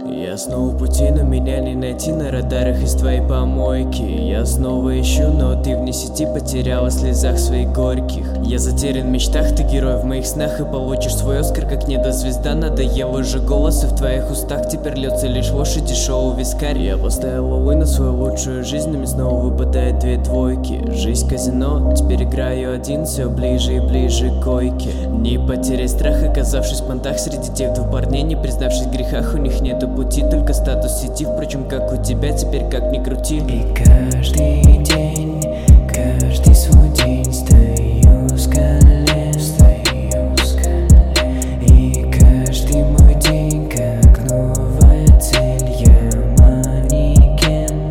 Я снова в пути, но меня не найти на радарах из твоей помойки. Я снова ищу, но ты вне сети потеряла в слезах своих горьких. Я затерян в мечтах, ты герой в моих снах, и получишь свой Оскар, как недозвезда. Надоел уже голос, и в твоих устах теперь льется лишь лошадь и шоу вискарь. Я поставил увы на свою лучшую жизнь, но мне снова выпадает 2 двойки. Жизнь казино, теперь играю один, все ближе и ближе к койке. Не потеряй страх, оказавшись в понтах среди тех 2 парней, не признавшись в грехах, у них нету пути, только статус сети, впрочем, как у тебя, теперь как ни крути. И каждый день, каждый свой день стою с колен, и каждый мой день как новая цель. Я манекен,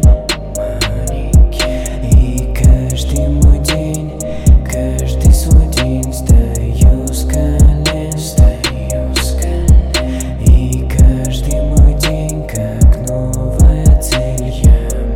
и каждый мой день, каждый свой день стою с колен, и каждый мой день как новая цель. Я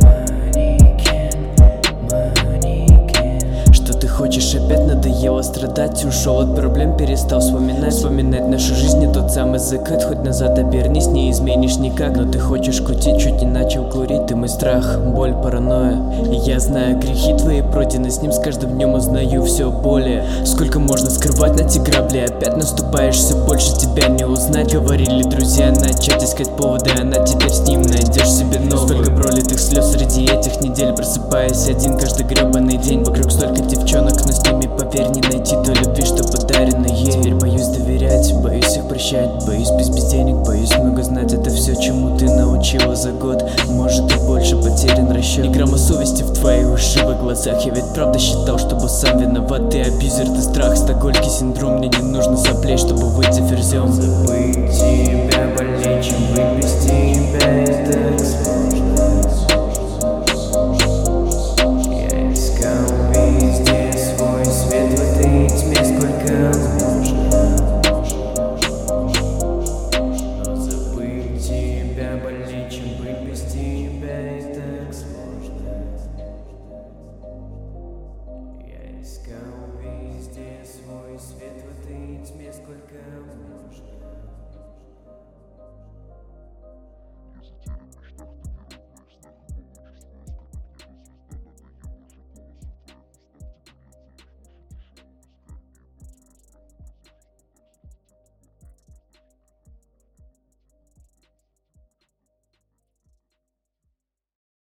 манекен. Что ты хочешь опять? Надоело страдать, ушел от проблем, перестал вспоминать нашу жизнь, не тот самый закат. Хоть назад обернись, не изменишь никак. Но ты хочешь кутить, чуть не начал курить. Ты мой страх, боль, паранойя. И я знаю грехи твои пройдены, с ним с каждым днем узнаю все более. Сколько можно скрывать на те грабли, опять наступаешь, все больше тебя не узнать. Говорили друзья начать искать поводы, а на теперь с ним найдешь себе новую. Сколько пролитых слез среди этих недель, просыпаясь один каждый гребаный день. Вокруг столько девчонок, но с ними, поверь, не найти той любви, что подарено ей. Теперь боюсь доверять, боюсь их прощать, боюсь без денег, боюсь много знать. Это все, чему ты научила за год, может и больше, потерян расчет. Ни грамма совести в твоих ушибых глазах. Я ведь правда считал, что был сам виноват. Ты абьюзер, ты страх, стокгольмский синдром. Мне не нужно соплей, чтобы выйти ферзем. Забыть